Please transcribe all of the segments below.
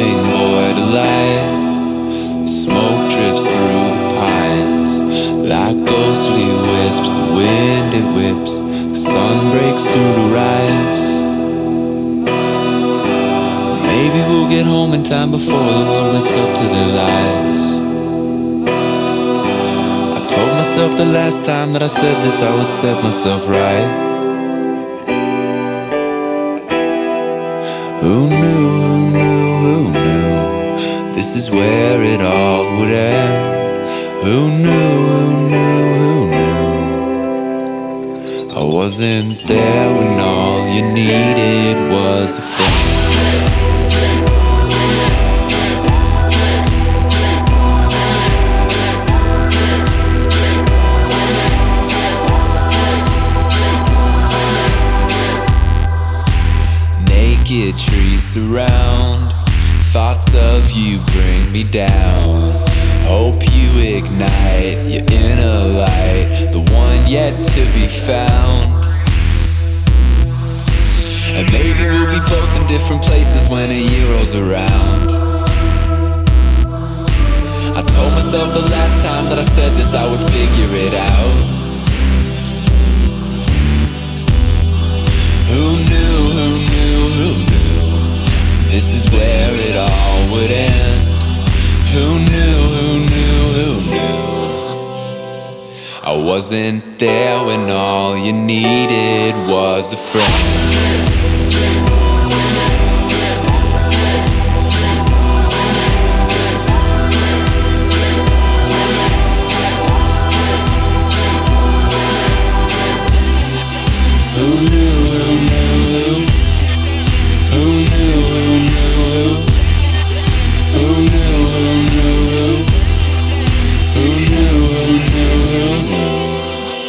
glowing void of light. The smoke drifts through the pines like ghostly wisps. The wind it whips, the sun breaks through the rise. Maybe we'll get home in time before the world wakes up to their lives. I told myself the last time that I said this I would set myself right. Who knew, who knew, who knew this is where it all would end? Who knew, who knew, who knew I wasn't there when all you needed was a friend. Naked trees surround, thoughts of you bring me down. Hope you ignite your inner light, the one yet to be found. And maybe we'll be both in different places when a year rolls around. I told myself the last time that I said this I would figure it out. Who knew, who knew, who knew this is where it all would end? Who knew, who knew, who knew I wasn't there when all you needed was a friend. Who knew, who knew, who knew, who knew, who knew, who knew, who knew, who knew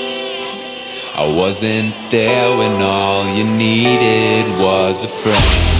I wasn't there when all you needed was a friend.